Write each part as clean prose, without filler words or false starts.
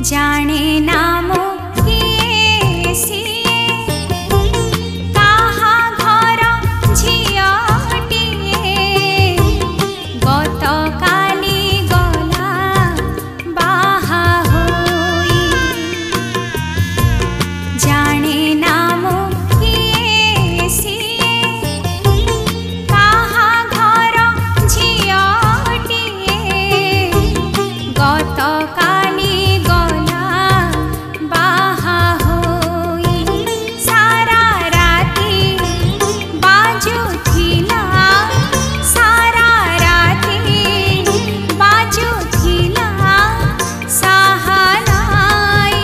जाने नाम किए सिए काहा घर झियटिए गत काली गला बाहा होई जाने नाम किए सिए काहा घर झियटिए गत काली गला बाहा होई सारा राती बाजुथिला सारा राती बाजुथिला साहनाई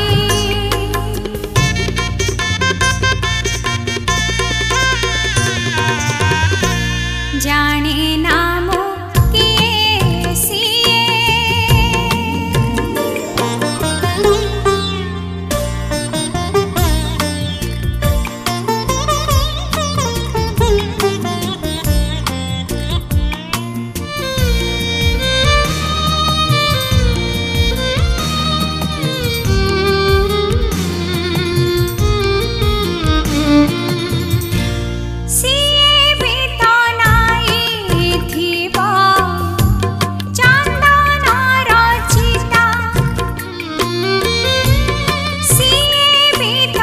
जाने नाम किए सिए सिए बेतनाई थिबा चंदन रचिता सिए बेत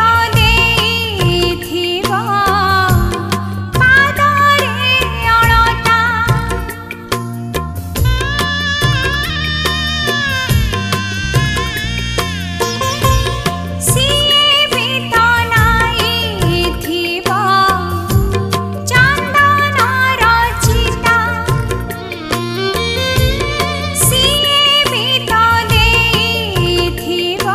देथिबा पादरे अळता सिए बेतनाई थिबा चंदन रचिता सिए बेत देथिबा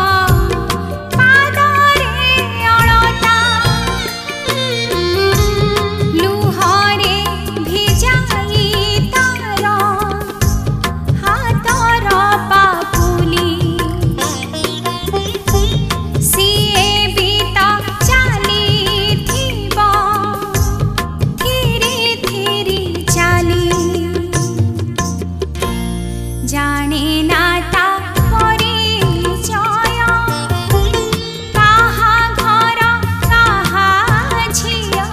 पादरे अळता लुहरे भिजाई तार हातर पापुली सिए बीत चालिथिबा थिरी थिरी चाली जाने नाता परिचय काहा घर काहा झिय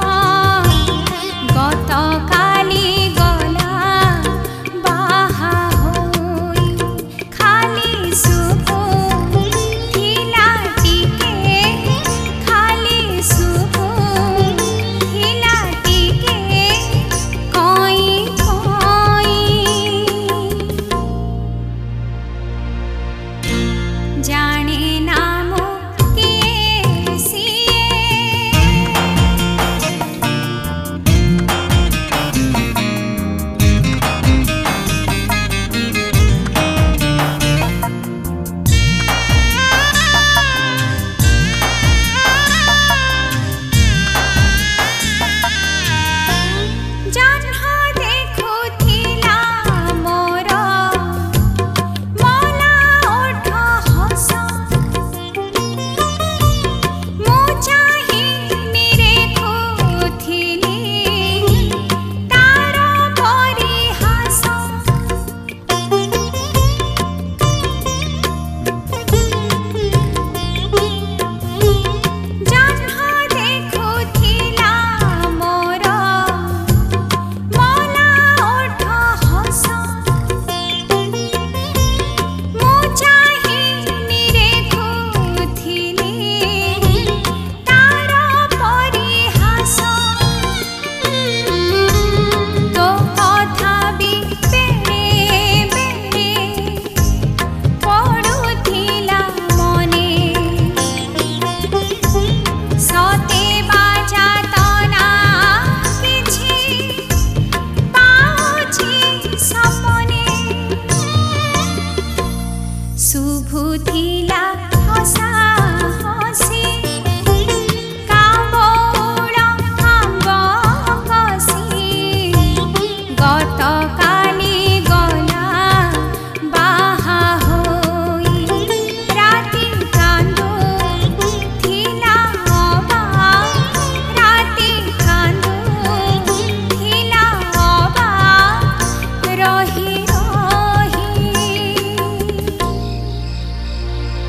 गत काली गला बाहा होई खाली सुखु थिला टिके खाली सुखु थिला टिके कोई कोई जाने नाम किए सिए जन्ह देखुथिला मोर मला ओठ हस मु चाहि निरेखुथिली तार परिहास जन्ह देखुथिला मोर मला ओठ हस मु चाहि निरेखुथिली तार परिहास तो कथा भी बेले बेले पडुथिला मने सते बाजातना किछि पाउछि सपने शुभुथिला हसा हसी काबौल आम्ब कसी गत काली गला बाहा होई राति कान्दु थिला अबा राति कान्दु थिला अबा रही रही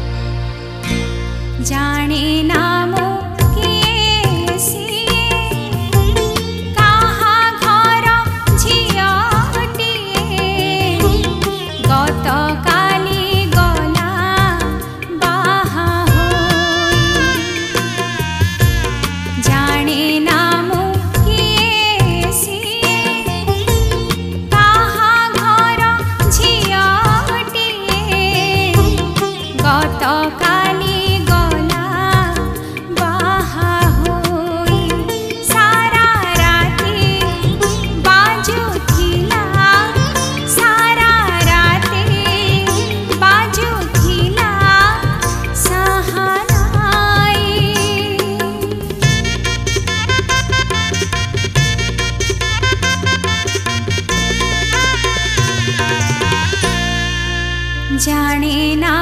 ना